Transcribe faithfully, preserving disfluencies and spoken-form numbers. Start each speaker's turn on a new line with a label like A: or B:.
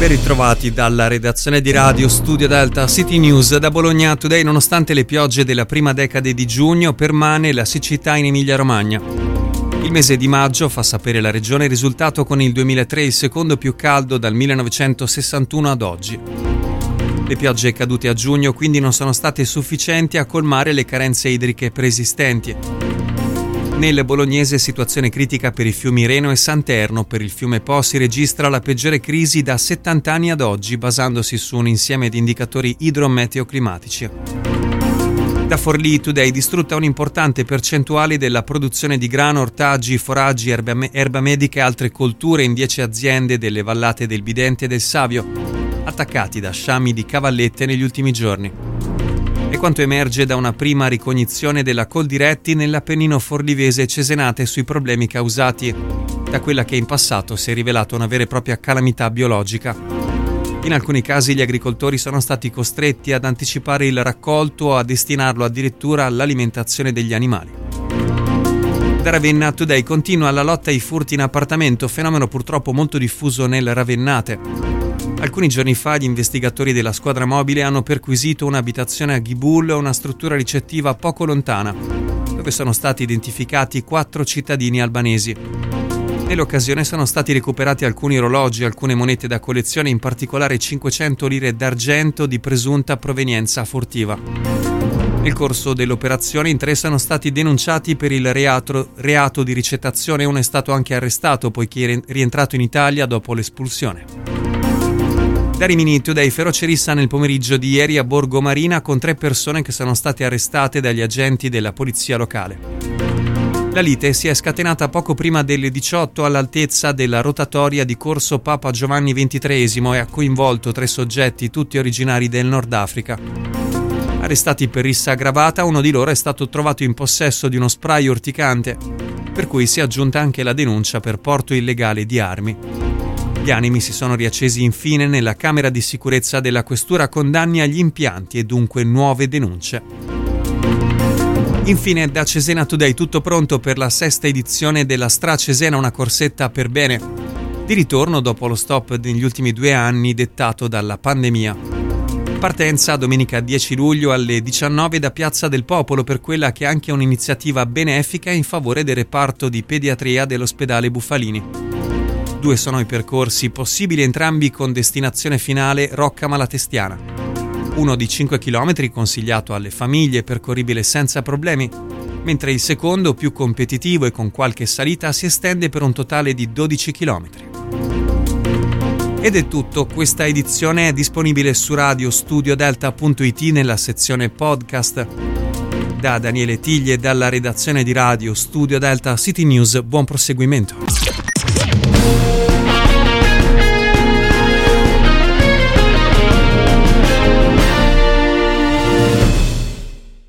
A: Ben ritrovati dalla redazione di Radio Studio Delta City News. Da Bologna Today, nonostante le piogge della prima decade di giugno, permane la siccità in Emilia-Romagna. Il mese di maggio, fa sapere la regione, è risultato con il duemilatré il secondo più caldo dal millenovecentosessantuno ad oggi. Le piogge cadute a giugno quindi non sono state sufficienti a colmare le carenze idriche preesistenti. Nel bolognese situazione critica per i fiumi Reno e Santerno. Per il fiume Po si registra la peggiore crisi da settanta anni ad oggi, basandosi su un insieme di indicatori idrometeoclimatici. Da Forlì Today, distrutta un'importante percentuale della produzione di grano, ortaggi, foraggi, erba, me- erba medica e altre colture in dieci aziende delle vallate del Bidente e del Savio, attaccati da sciami di cavallette negli ultimi giorni. È quanto emerge da una prima ricognizione della Coldiretti nell'Appennino forlivese e cesenate sui problemi causati da quella che in passato si è rivelata una vera e propria calamità biologica. In alcuni casi gli agricoltori sono stati costretti ad anticipare il raccolto o a destinarlo addirittura all'alimentazione degli animali. Da Ravenna Today continua la lotta ai furti in appartamento, fenomeno purtroppo molto diffuso nel Ravennate. Alcuni giorni fa gli investigatori della squadra mobile hanno perquisito un'abitazione a Ghibul, una struttura ricettiva poco lontana, dove sono stati identificati quattro cittadini albanesi. Nell'occasione sono stati recuperati alcuni orologi, alcune monete da collezione, in particolare cinquecento lire d'argento di presunta provenienza furtiva. Nel corso dell'operazione in tre sono stati denunciati per il reato, reato di ricettazione e uno è stato anche arrestato poiché è rientrato in Italia dopo l'espulsione. Da Rimini Today, feroce rissa nel pomeriggio di ieri a Borgo Marina con tre persone che sono state arrestate dagli agenti della polizia locale. La lite si è scatenata poco prima delle diciotto all'altezza della rotatoria di Corso Papa Giovanni ventitreesimo e ha coinvolto tre soggetti, tutti originari del Nord Africa. Arrestati per rissa aggravata, uno di loro è stato trovato in possesso di uno spray urticante, per cui si è aggiunta anche la denuncia per porto illegale di armi. Gli animi si sono riaccesi infine nella camera di sicurezza della questura con danni agli impianti e dunque nuove denunce. Infine da Cesena Today, tutto pronto per la sesta edizione della Stra Cesena, una corsetta per bene, di ritorno dopo lo stop degli ultimi due anni dettato dalla pandemia. Partenza domenica dieci luglio alle diciannove da Piazza del Popolo per quella che è anche un'iniziativa benefica in favore del reparto di pediatria dell'ospedale Buffalini. Due sono i percorsi possibili, entrambi con destinazione finale Rocca Malatestiana. Uno di cinque chilometri consigliato alle famiglie, percorribile senza problemi, mentre il secondo, più competitivo e con qualche salita, si estende per un totale di dodici chilometri. Ed è tutto, questa edizione è disponibile su radio studio delta punto it nella sezione podcast. Da Daniele Tiglie, dalla redazione di Radio Studio Delta City News, buon proseguimento.